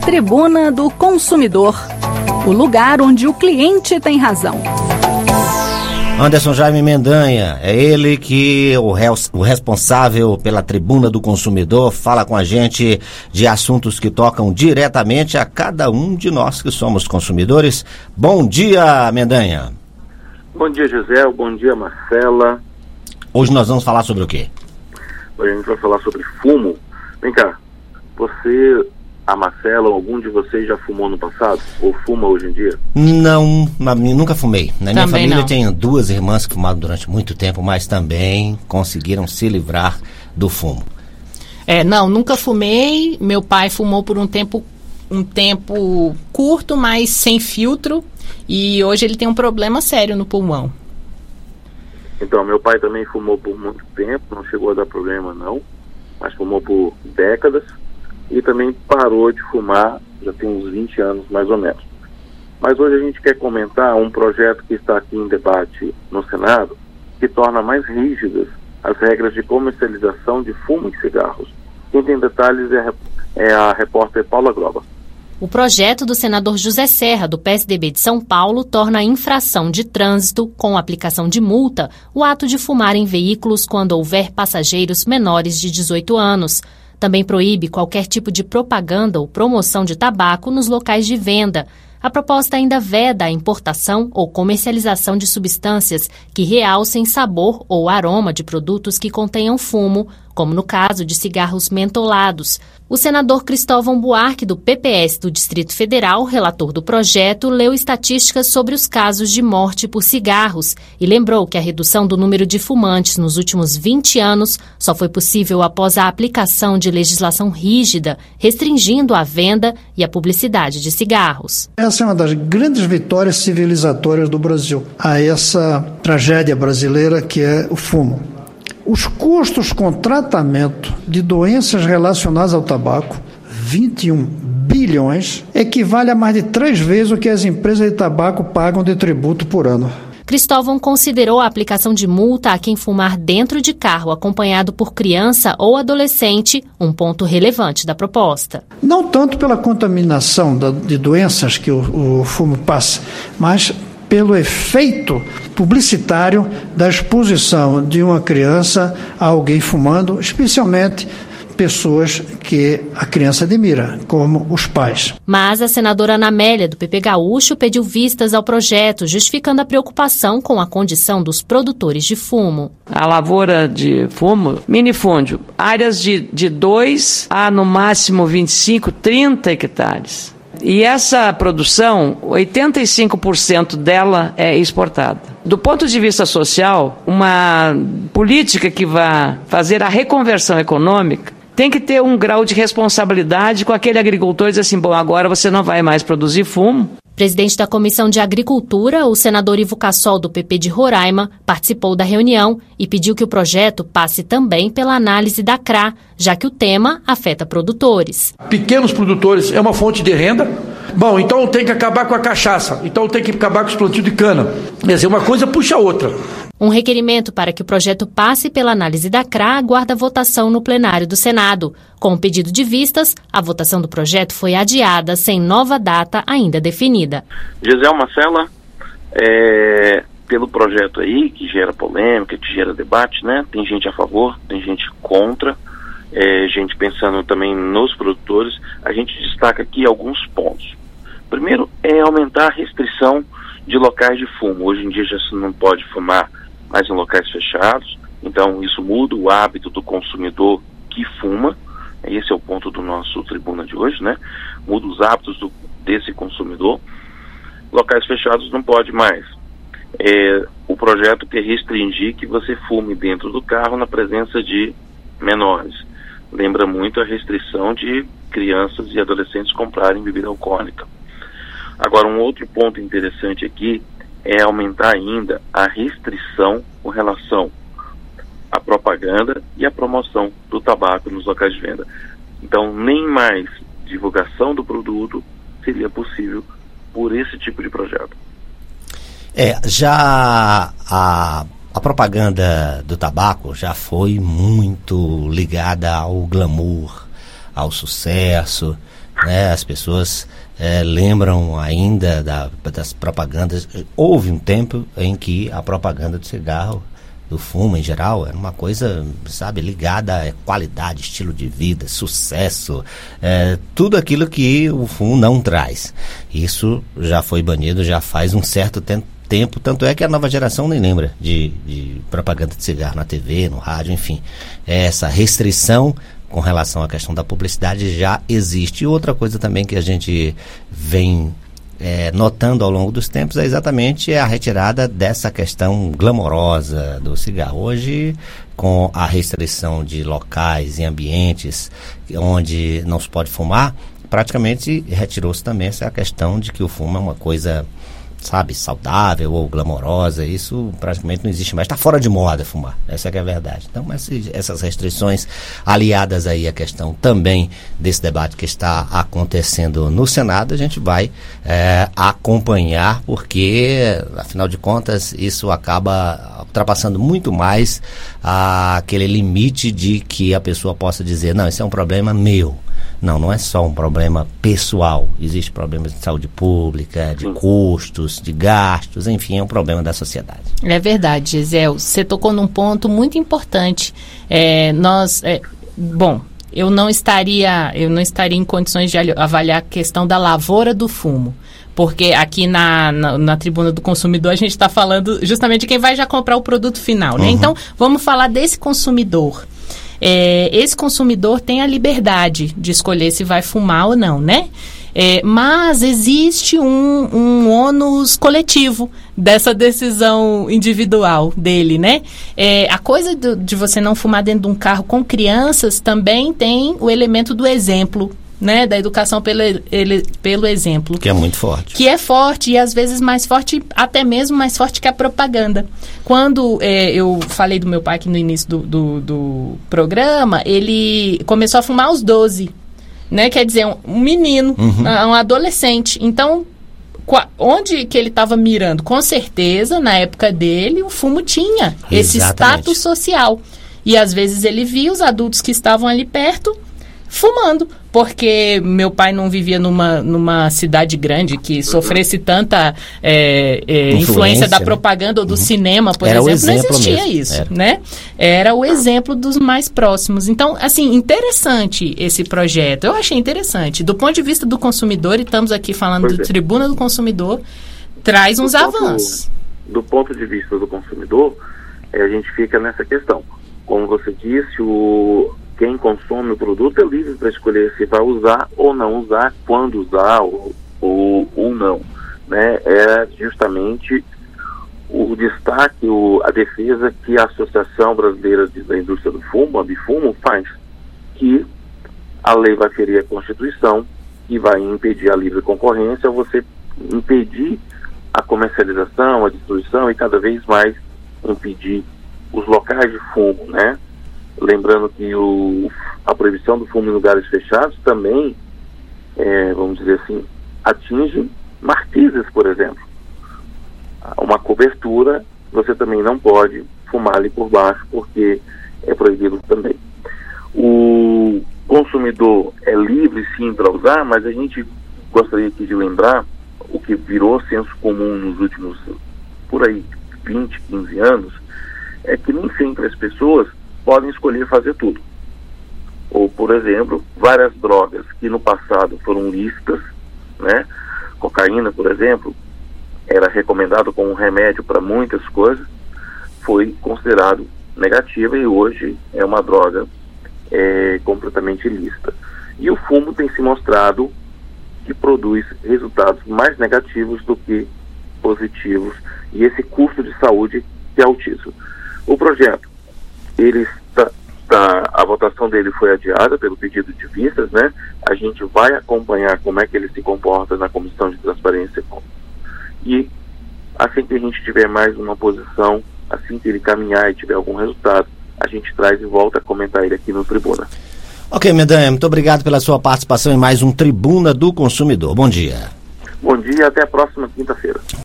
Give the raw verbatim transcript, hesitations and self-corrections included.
Tribuna do Consumidor, o lugar onde o cliente tem razão. Anderson Jaime Mendanha, é ele que o, res, o responsável pela Tribuna do Consumidor, fala com a gente de assuntos que tocam diretamente a cada um de nós que somos consumidores. Bom dia, Mendanha. Bom dia, Gisele. Bom dia, Marcela. Hoje nós vamos falar sobre o quê? Hoje a gente vai falar sobre fumo. Vem cá, você, a Marcela, algum de vocês já fumou no passado? Ou fuma hoje em dia? Não, na, nunca fumei. Na minha Também família não. tem duas irmãs que fumaram durante muito tempo, mas também conseguiram se livrar do fumo. É, não, nunca fumei. Meu pai fumou por um tempo, um tempo curto, mas sem filtro. E hoje ele tem um problema sério no pulmão. Então, meu pai também fumou por muito tempo, não chegou a dar problema não, mas fumou por décadas e também parou de fumar, já tem uns vinte anos mais ou menos. Mas hoje a gente quer comentar um projeto que está aqui em debate no Senado, que torna mais rígidas as regras de comercialização de fumo e cigarros. Quem tem detalhes é, é a repórter Paula Groba. O projeto do senador José Serra, do P S D B de São Paulo, torna a infração de trânsito, com aplicação de multa, o ato de fumar em veículos quando houver passageiros menores de dezoito anos. Também proíbe qualquer tipo de propaganda ou promoção de tabaco nos locais de venda. A proposta ainda veda a importação ou comercialização de substâncias que realcem sabor ou aroma de produtos que contenham fumo, como no caso de cigarros mentolados. O senador Cristóvão Buarque, do P P S do Distrito Federal, relator do projeto, leu estatísticas sobre os casos de morte por cigarros e lembrou que a redução do número de fumantes nos últimos vinte anos só foi possível após a aplicação de legislação rígida, restringindo a venda e a publicidade de cigarros. Essa é uma das grandes vitórias civilizatórias do Brasil, a essa tragédia brasileira que é o fumo. Os custos com tratamento de doenças relacionadas ao tabaco, vinte e um bilhões, equivale a mais de três vezes o que as empresas de tabaco pagam de tributo por ano. Cristóvão considerou a aplicação de multa a quem fumar dentro de carro acompanhado por criança ou adolescente um ponto relevante da proposta. Não tanto pela contaminação de doenças que o, o fumo passa, mas pelo efeito publicitário da exposição de uma criança a alguém fumando, especialmente pessoas que a criança admira, como os pais. Mas a senadora Ana Amélia, do P P Gaúcho, pediu vistas ao projeto, justificando a preocupação com a condição dos produtores de fumo. A lavoura de fumo, minifúndio, áreas de, de dois a no máximo vinte e cinco, trinta hectares. E essa produção, oitenta e cinco por cento dela é exportada. Do ponto de vista social, uma política que vá fazer a reconversão econômica tem que ter um grau de responsabilidade com aquele agricultor e dizer assim, bom, agora você não vai mais produzir fumo. Presidente da Comissão de Agricultura, o senador Ivo Cassol, do P P de Roraima, participou da reunião e pediu que o projeto passe também pela análise da C R A, já que o tema afeta produtores. Pequenos produtores é uma fonte de renda. Bom, então tem que acabar com a cachaça, então tem que acabar com os plantios de cana. Quer dizer, uma coisa puxa a outra. Um requerimento para que o projeto passe pela análise da C R A aguarda votação no plenário do Senado. Com o pedido de vistas, a votação do projeto foi adiada sem nova data ainda definida. Gisele, Marcela, é, pelo projeto aí, que gera polêmica, que gera debate, né? Tem gente a favor, tem gente contra, é, gente pensando também nos produtores. A gente destaca aqui alguns pontos. Primeiro é aumentar a restrição de locais de fumo. Hoje em dia já se não pode fumar mais em locais fechados, então isso muda o hábito do consumidor que fuma. Esse é o ponto do nosso Tribuna de hoje, né? Muda os hábitos do, desse consumidor. Locais fechados não pode mais. É, o projeto quer restringir que você fume dentro do carro na presença de menores. Lembra muito a restrição de crianças e adolescentes comprarem bebida alcoólica. Agora, um outro ponto interessante aqui é aumentar ainda a restrição com relação à propaganda e à promoção do tabaco nos locais de venda. Então, nem mais divulgação do produto seria possível por esse tipo de projeto. É, já a, a propaganda do tabaco já foi muito ligada ao glamour, ao sucesso, né? As pessoas é, lembram ainda da, das propagandas. Houve um tempo em que a propaganda do cigarro, do fumo em geral, era uma coisa, sabe, ligada a qualidade, estilo de vida, sucesso, é, tudo aquilo que o fumo não traz. Isso já foi banido já faz um certo tempo, tempo tanto é que a nova geração nem lembra de, de propaganda de cigarro na T V, no rádio, enfim. Essa restrição com relação à questão da publicidade já existe. E outra coisa também que a gente vem É, notando ao longo dos tempos é exatamente a retirada dessa questão glamourosa do cigarro. Hoje, com a restrição de locais e ambientes onde não se pode fumar, praticamente retirou-se também essa questão de que o fumo é uma coisa, sabe, saudável ou glamourosa. Isso praticamente não existe mais. Está fora de moda fumar, essa que é a verdade. Então, esses, essas restrições aliadas aí à questão também desse debate que está acontecendo no Senado, a gente vai é, acompanhar, porque, afinal de contas, isso acaba ultrapassando muito mais ah, aquele limite de que a pessoa possa dizer, não, isso é um problema meu. Não, não é só um problema pessoal. Existem problemas de saúde pública, de custos, de gastos, enfim, é um problema da sociedade. É verdade, Gisele. Você tocou num ponto muito importante. É, nós, é, bom, eu não estaria, eu não estaria em condições de avaliar a questão da lavoura do fumo. Porque aqui na, na, na Tribuna do Consumidor a gente está falando justamente de quem vai já comprar o produto final, né? Uhum. Então, vamos falar desse consumidor. É, esse consumidor tem a liberdade de escolher se vai fumar ou não, né? É, mas existe um, um ônus coletivo dessa decisão individual dele, né? É, a coisa do, de você não fumar dentro de um carro com crianças também tem o elemento do exemplo, né, da educação pelo, ele, pelo exemplo. Que é muito forte. Que é forte e às vezes mais forte, até mesmo mais forte que a propaganda. Quando é, eu falei do meu pai aqui no início do, do, do programa, ele começou a fumar aos doze, né, quer dizer, um, um menino, uhum. um adolescente. Então, onde que ele estava mirando? Com certeza, na época dele, o fumo tinha esse Exatamente. Status social. E às vezes ele via os adultos que estavam ali perto fumando, porque meu pai não vivia numa, numa cidade grande que sofresse tanta é, é, influência, influência da propaganda, né? Ou do uhum. cinema, por Era exemplo, exemplo não existia mesmo. isso, Era. né? Era o exemplo dos mais próximos. Então, assim, interessante esse projeto. Eu achei interessante. Do ponto de vista do consumidor, e estamos aqui falando Pois do é. Tribuna do Consumidor, traz uns do ponto, avanços. Do ponto de vista do consumidor, é, a gente fica nessa questão. Como você disse, o... quem consome o produto é livre para escolher se vai usar ou não usar, quando usar ou, ou, ou não, né? É justamente o destaque, o, a defesa que a Associação Brasileira de, da Indústria do Fumo, a Bifumo, faz, que a lei vai ferir a Constituição e vai impedir a livre concorrência, você impedir a comercialização, a distribuição e cada vez mais impedir os locais de fumo, né? Lembrando que o, a proibição do fumo em lugares fechados também, é, vamos dizer assim, atinge marquises, por exemplo. Uma cobertura, você também não pode fumar ali por baixo, porque é proibido também. O consumidor é livre, sim, para usar, mas a gente gostaria aqui de lembrar o que virou senso comum nos últimos, por aí, vinte, quinze anos, é que nem sempre as pessoas podem escolher fazer tudo. Ou, por exemplo, várias drogas que no passado foram lícitas, né? Cocaína, por exemplo, era recomendado como um remédio para muitas coisas, foi considerado negativa e hoje é uma droga é, completamente ilícita. E o fumo tem se mostrado que produz resultados mais negativos do que positivos, e esse custo de saúde que é altíssimo. O projeto, ele está, tá, a votação dele foi adiada pelo pedido de vistas, né? A gente vai acompanhar como é que ele se comporta na Comissão de Transparência e assim que a gente tiver mais uma posição, assim que ele caminhar e tiver algum resultado, a gente traz e volta a comentar ele aqui no Tribuna. Ok, Mendanha, muito obrigado pela sua participação em mais um Tribuna do Consumidor. Bom dia. Bom dia, até a próxima quinta-feira.